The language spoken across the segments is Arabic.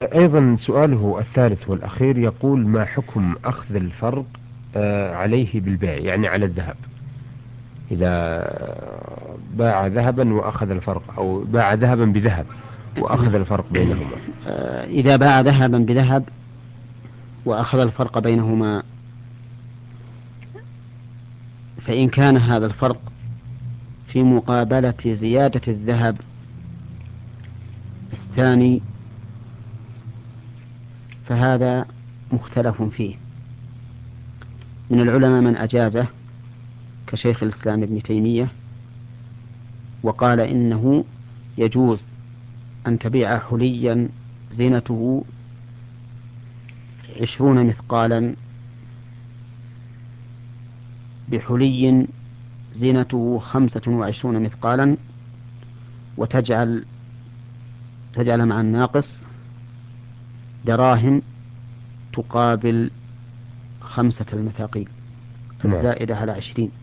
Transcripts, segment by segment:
أيضا سؤاله الثالث والأخير يقول: ما حكم أخذ الفرق عليه بالبيع، يعني على الذهب، إذا باع ذهبا وأخذ الفرق، أو باع ذهبا بذهب وأخذ الفرق بينهما؟ إذا باع ذهبا بذهب وأخذ الفرق بينهما، فإن كان هذا الفرق في مقابلة زيادة الذهب الثاني فهذا مختلف فيه. من العلماء من أجازه كشيخ الإسلام ابن تيمية، وقال إنه يجوز أن تبيع حليا زينته 20 مثقالا بحلي زينته 25 مثقالا، تجعل مع الناقص دراهم تقابل 5 المثاقيل نعم. الزائدة على 20.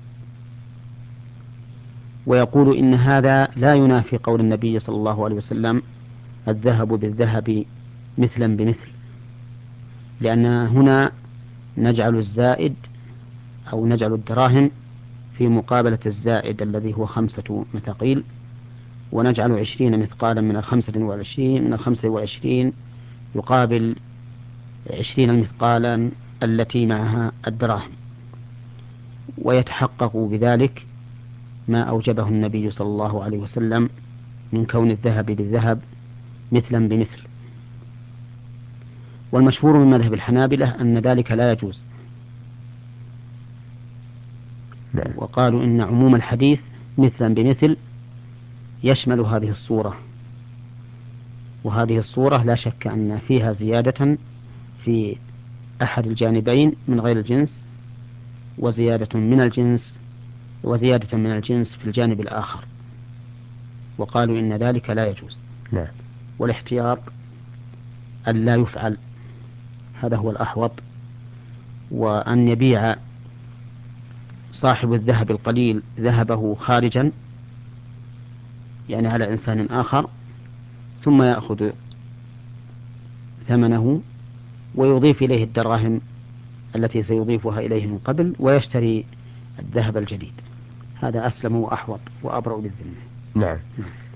ويقول إن هذا لا ينافي قول النبي صلى الله عليه وسلم: الذهب بالذهب مثلا بمثل، لأن هنا نجعل الزائد أو نجعل الدراهم في مقابلة الزائد الذي هو 5 مثاقيل، ونجعل 20 مثقالا من 25 يقابل 20 مثقالا التي معها الدراهم، ويتحقق بذلك ما أوجبه النبي صلى الله عليه وسلم من كون الذهب بالذهب مثلا بمثل. والمشهور من مذهب الحنابلة أن ذلك لا يجوز، نعم. وقالوا إن عموم الحديث مثلا بمثل يشمل هذه الصورة، وهذه الصورة لا شك أن فيها زيادة في أحد الجانبين من غير الجنس، وزيادة من الجنس في الجانب الآخر، وقالوا إن ذلك لا يجوز. نعم. والاحتياط أن لا يفعل، هذا هو الأحوط، وأن يبيع صاحب الذهب القليل ذهبه خارجا، يعني على إنسان آخر، ثم يأخذ ثمنه ويضيف إليه الدراهم التي سيضيفها إليه من قبل، ويشتري الذهب الجديد. هذا أسلم وأحوط وأبرأ للذمة. نعم.